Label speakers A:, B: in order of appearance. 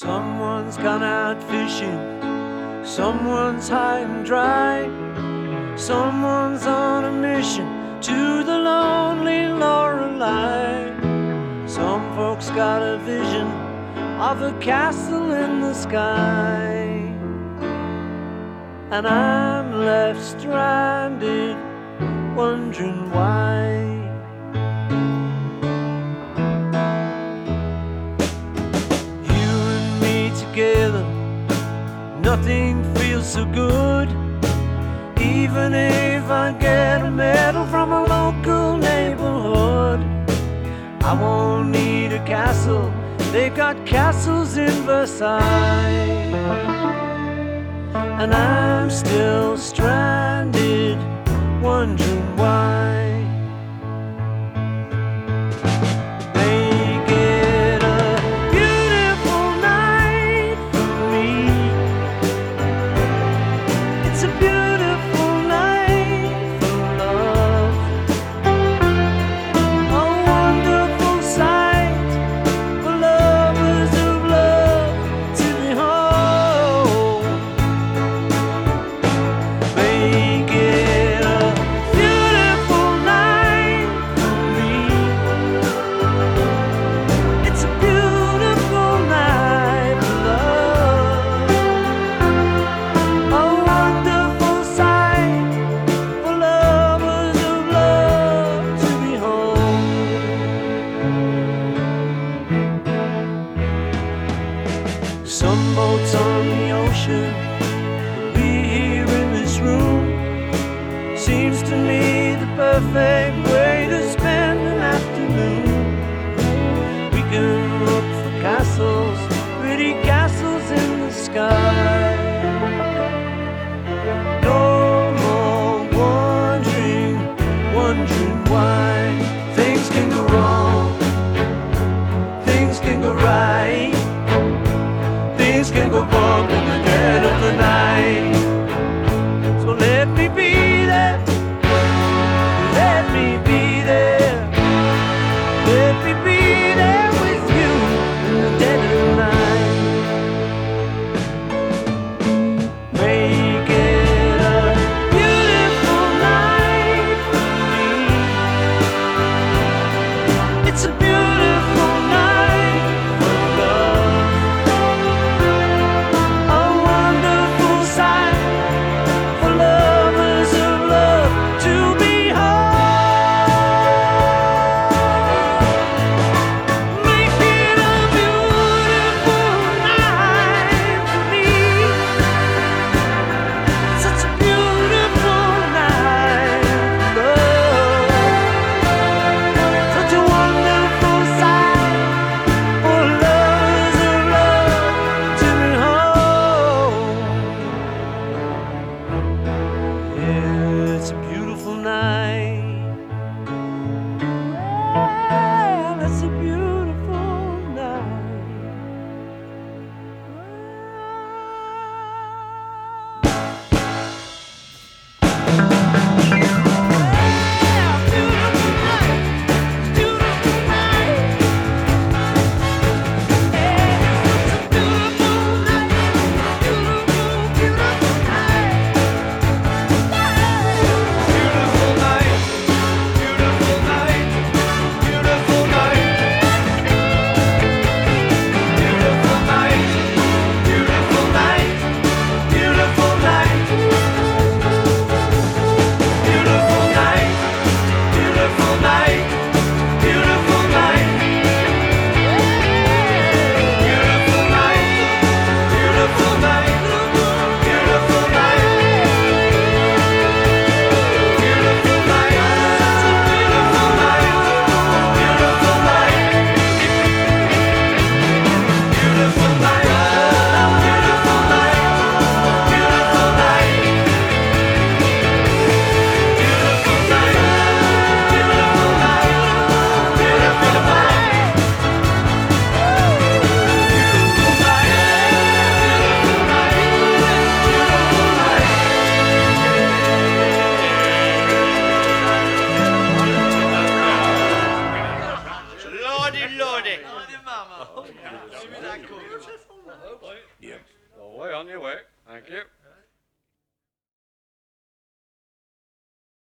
A: Someone's gone out fishing, someone's high and dry, someone's on a mission to the lonely Lorelei. Some folks got a vision of a castle in the sky, and I'm left stranded, wondering why. Together, nothing feels so good. Even if I get a medal from a local neighborhood, I won't need a castle, they've got castles in Versailles. And I'm still stranded, wondering why. Some boats on the ocean will be here in this room. Seems to me the perfect way to spend an afternoon. We can look for castles, pretty castles in the sky. No more wondering why. Things can go wrong, things can go right. Things can go wrong in the dead of the night. So let me be there, let me be there, let me be there with you in the dead of the night. Make it a beautiful night for me. It's a beautiful night for love. Oh,
B: folks.
A: Yep.
B: Well, on your way. Thank you.